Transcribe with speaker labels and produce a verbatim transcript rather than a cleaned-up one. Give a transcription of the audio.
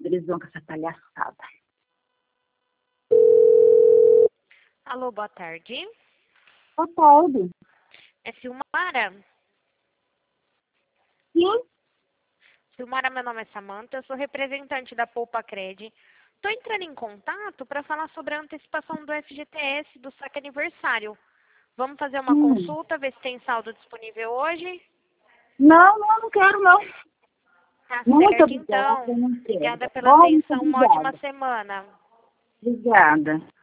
Speaker 1: televisão com essa palhaçada.
Speaker 2: Alô, boa tarde.
Speaker 1: Boa tarde.
Speaker 2: É Silmara?
Speaker 1: Sim?
Speaker 2: Silmara, meu nome é Samanta, eu sou representante da Poupa Cred. Estou entrando em contato para falar sobre a antecipação do F G T S do saque aniversário. Vamos fazer uma
Speaker 1: Hum.
Speaker 2: consulta, ver se tem saldo disponível hoje?
Speaker 1: Não, não, não quero não.
Speaker 2: Tá
Speaker 1: Muito
Speaker 2: certo,
Speaker 1: obrigada,
Speaker 2: então.
Speaker 1: não quero.
Speaker 2: Obrigada pela
Speaker 1: Bom, muito
Speaker 2: atenção, uma
Speaker 1: obrigada.
Speaker 2: ótima semana.
Speaker 1: Obrigada.